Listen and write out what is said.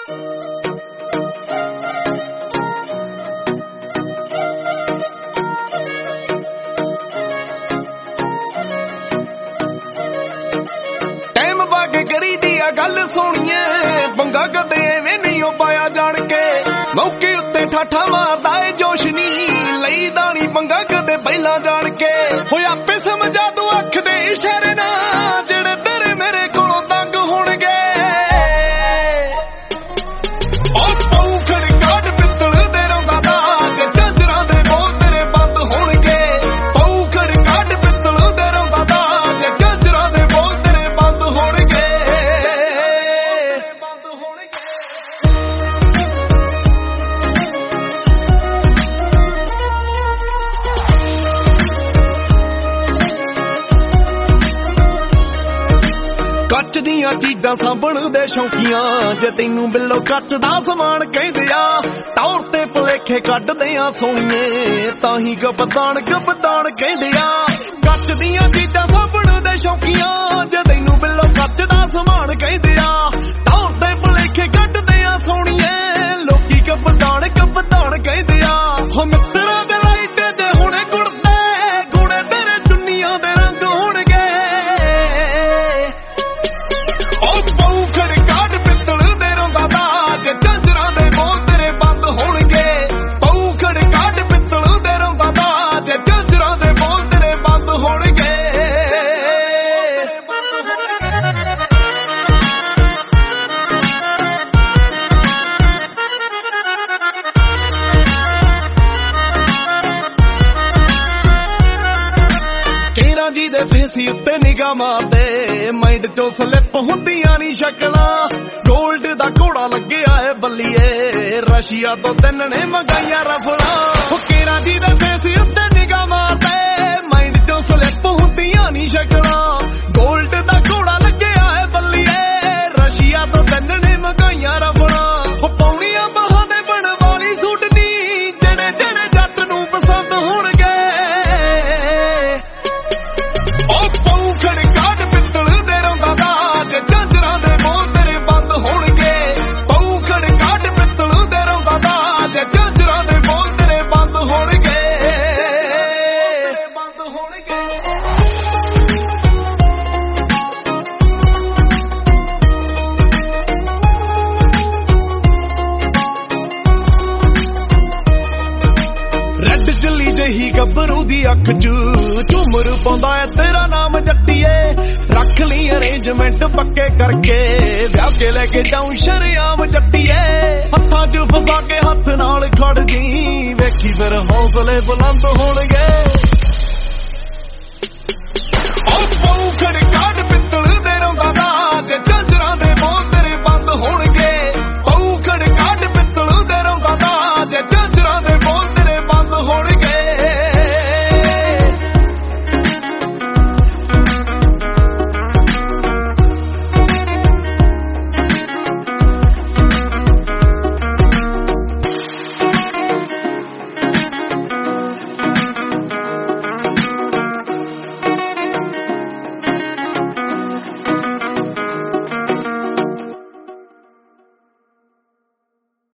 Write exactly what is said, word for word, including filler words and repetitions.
time ਬਾਗ ਕਰੀ ਦੀ ਆ ਗੱਲ ਸੋਣੀਏ ਪੰਗਾ ਕਦੇ ਐਵੇਂ ਨਹੀਂ ਪਾਇਆ ਜਾਣ ਕੇ ਮੌਕੇ ਉੱਤੇ ਠਾਠਾ ਮਾਰਦਾ ਏ ਜੋਸ਼ ਨਹੀਂ ਲਈਦਾ ਨੀ ਪੰਗਾ ਕਦੇ ਪਹਿਲਾਂ ਜਾਣ ਕੇ ਹੋਇਆ ਆਪੇ ਸਮਝਾ ਤੂੰ ਅੱਖ ਦੇ ਇਸ਼ਾਰੇ ਨਾਲ ਜਿਹੜੇ ਤੇਰੇ ਮੇਰੇ ਕੋਲੋਂ ਤੰਗ ਹੋਣਗੇ ਉਹ ਪਾਉ ਖੜਕਾਟ ਪਿੱਤਲ ਦੇ ਰੋਂਦਾ ਦਾ ਜੇ ਝਾਂਜਰਾਂ ਦੇ ਬੋਲ ਤੇਰੇ ਬੰਦ ਹੋਣਗੇ ਪਾਉ ਖੜਕਾਟ ਪਿੱਤਲ ਦੇ ਰੋਂਦਾ ਦਾ ਜੇ ਝਾਂਜਰਾਂ ਦੇ ਬੋਲ ਤੇਰੇ ਬੰਦ ਹੋਣਗੇ ਬੰਦ ਹੋਣਗੇ ਕੱਚ ਦੀਆਂ ਚੀਜ਼ਾਂ ਸਾਂਭਣ ਦੇ ਸ਼ੌਕੀਆਂ ਜੇ ਤੈਨੂੰ ਬਿੱਲੋ ਕੱਚ ਦਾ ਸਮਾਨ ਕਹਿੰਦੇ ਆ ਟੌਰ ਤੇ ਭੁਲੇਖੇ ਕੱਢਦੇ ਆ ਸੋਹਣੀਏ ਤਾਂ ਹੀ ਗਬਦਾਨ ਗਬਦਾਨ ਕਹਿੰਦੇ ਆ ਕੱਚ ਦੀਆਂ ਚੀਜ਼ਾਂ ਸਾਂਭਣ ਦੇ ਸ਼ੌਕੀਆਂ ਜੇ ਤੈਨੂੰ ਬਿੱਲੋ ਕੱਚ ਦਾ ਸਮਾਨ ਕਹਿੰਦੇ ਆ ਟੌਰ ਤੇ ਭੁਲੇਖੇ ਕੱਢਦੇ ਆ ਸੋਹਣੀਏ ਲੋਕੀ ਗਬਦਾਨ ਗਬਦਾਨ ਕਹਿੰਦੇ ਆ ਹੋ ਮਿੱਤਰਾਂ ਦੇ ਲਾਈਟ ਜੇ ਹੁਣੇ ਗੁੜਦੇ ਗੁਣੇ ਤੇਰੇ ਚੁੰਨੀਆਂ ਦੇ ਰੰਗ ਹੋਣਗੇ ਝਾਂਜਰਾਂ ਦੇ ਬੋਲ ਤੇਰੇ ਬੰਦ ਹੋਣਗੇ ਪਊ ਖੜਕਾਟ ਪਿੱਤਲ ਦੇ ਰੋਂਦਾ ਦਾ ਜੇ ਝਾਂਜਰਾਂ ਦੇ ਬੋਲ ਤੇਰੇ ਬੰਦ ਹੋਣਗੇ ਕੇਰਾਂ ਜੀ ਦੇ ਫੇਸੀ ਉੱਤੇ ਨਿਗਾਹ ਮਾਰਦੇ ਮਾਈਂਡ ਚੋਂ ਸਲਿੱਪ ਹੁੰਦੀਆਂ ਨੀ ਸ਼ਕਲਾਂ ਗੋਲਡ ਦਾ ਘੋੜਾ ਲੱਗਿਆ ਏ ਬੱਲੀਏ ਰਸ਼ੀਆ ਤੋਂ ਤਿੰਨ ਨੇ ਮੰਗਾਈਆਂ ਰਫਲਾਂ ਉਹ ਕੇਰਾਂ ਜੀ ਦੇ ਫੇਸ ਉੱਤੇ ਨਿਗਾਹ ਮਾਰਦੇ ਮਾਈਂਡ ਚੋਂ ਸਲਿੱਪ ਹੁੰਦੀਆਂ ਨੀ ਸ਼ਕਲਾਂ ਗੋਲਡ ਦਾ ਘੋੜਾ ਲੱਗਿਆ ਏ ਬੱਲੀਏ ਰਸ਼ੀਆ ਤੋਂ ਤਿੰਨ ਨੇ ਮੰਗਾਈਆਂ ਰਫਲਾਂ ਉਹ ਪੌਣੀਆਂ ਬਾਹਾਂ ਦੇ ਬਣ ਵਾਲੀ ਸੂਟ ਨੀ ਜਿਹੜੇ ਜਿਹੜੇ ਜੱਟ ਨੂੰ ਪਸੰਦ ਹੋਣਗੇ ਉਹ ਪਊ ਖੜਕਾਟ ਪਿੱਤਲ ਦੇ ਰੋਂਦਾ ਦਾ ਜੇ ਝਾਂਜਰਾਂ ਦੇ ਬੋਲ ਤੇਰੇ ਬੰਦ ਹੋਣਗੇ ਪਊ ਖੜਕਾਟ ਪਿੱਤਲ ਦੇ ਰੋਂਦਾ ਦਾ ਜੇ ਝਾਂਜਰਾਂ ਦੇ ਬੋਲ ਤੇਰੇ ਬੰਦ ਹੋਣਗੇ ਬੰਦ ਹੋਣਗੇ ਰੈਡ ਜੱਲੀ ਜਹੀ ਗੱਭਰੂ ਦੀ ਅੱਖ ਚ ਝੂਮਰ ਪਾਉਂਦਾ ਏ ਤੇਰਾ ਨਾਮ ਜੱਟੀਏ ਰੱਖ ਲਈ ਅਰੇਂਜਮੈਂਟ ਪੱਕੇ ਕਰਕੇ ਵਿਆਹ ਕੇ ਲੈ ਕੇ ਜਾਉਂ ਸ਼ਰਿਆਮ ਜੱਟੀਏ ਹੱਥਾਂ 'ਚ ਫਸਾ ਕੇ ਹੱਥ ਨਾਲ ਖੜ ਗਈ ਵੇਖੀ ਫਿਰ ਹੌਸਲੇ ਬੁਲੰਦ ਹੋਣਗੇ